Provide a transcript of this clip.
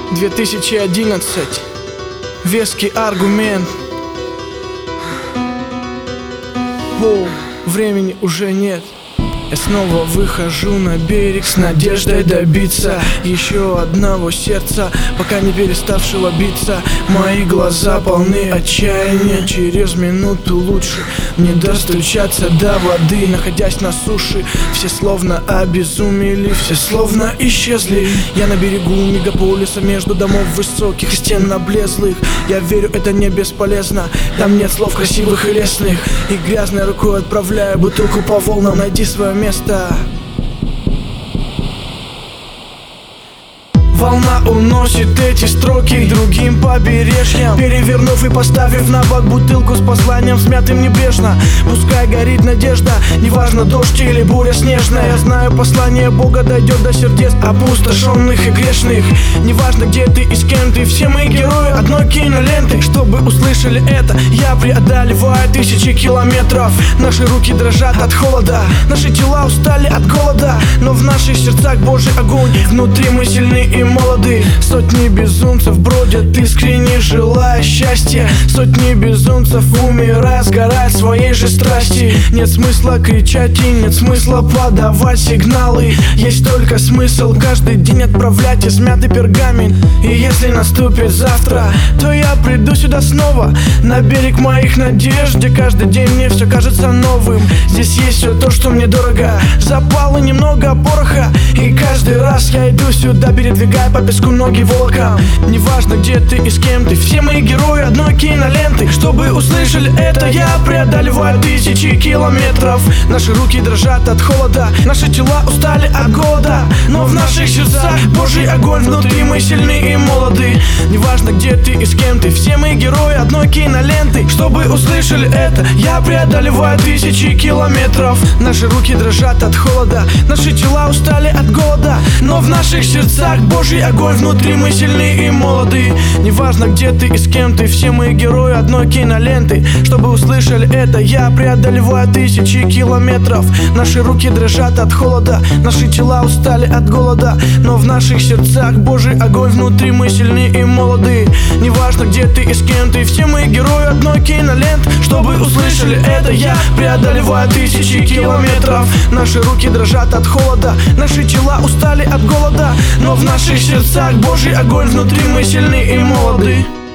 2011. Веский аргумент. Времени уже нет. Я снова выхожу на берег с надеждой добиться еще одного сердца, пока не переставшего биться. Мои глаза полны отчаяния. Через минуту лучше не достучаться до воды. Находясь на суше, все словно обезумели, все словно исчезли. Я на берегу мегаполиса, между домов высоких и стен облезлых. Я верю, это не бесполезно. Там нет слов красивых и лестных. И грязной рукой отправляю бутылку по волнам. Найди свое место. Волна уносит эти строки к другим побережьям, перевернув и поставив на бок бутылку с посланием, смятым небрежно. Пускай горит надежда, неважно, дождь или буря снежная. Я знаю, послание Бога дойдет до сердец опустошенных и грешных. Неважно, где ты и с кем ты, все мы герои одной киноленты. Чтобы услышали это, я преодолеваю тысячи километров. Наши руки дрожат от холода, наши тела устали от голода, но в наших сердцах Божий огонь. Внутри мы сильны и молоды. Сотни безумцев бродят, искренне желая счастья. Сотни безумцев умирают, сгорают в своей же страсти. Нет смысла кричать и нет смысла подавать сигналы. Есть только смысл каждый день отправлять измятый пергамент. И если наступит завтра, то я приду сюда снова, на берег моих надежд, где каждый день мне все кажется новым. Здесь есть все то, что мне дорого, запал и немного пороха. И каждый раз я иду сюда, передвигая по песку ноги волоком. Неважно, где ты и с кем ты, все мои герои одной киноленты. Чтобы услышали это, я преодолеваю тысячи километров. Наши руки дрожат от холода, наши тела устали от голода, но в наших сердцах Божий огонь. Внутри мы сильны и молоды. Неважно, где ты и с кем ты, все мои герои одной киноленты. Чтобы услышали это, я преодолеваю тысячи километров. Наши руки дрожат от холода, наши тела устали от голода, но в наших сердцах Божий огонь. Внутри мы сильны и молоды. Неважно, где ты и с кем ты, все мои герои одной киноленты. Чтобы услышали это, я преодолеваю тысячи километров. Наши руки дрожат от холода, наши тела устали от голода, но в наших сердцах Божий огонь. Внутри мы сильны и молоды. Неважно, где ты и с кем ты, все мои герои одной киноленты. Чтобы услышали это, я преодолеваю тысячи километров. Наши руки дрожат от холода, наши тела устали от голода, но в наших сердцах Божий огонь. Внутри мы сильны и молоды.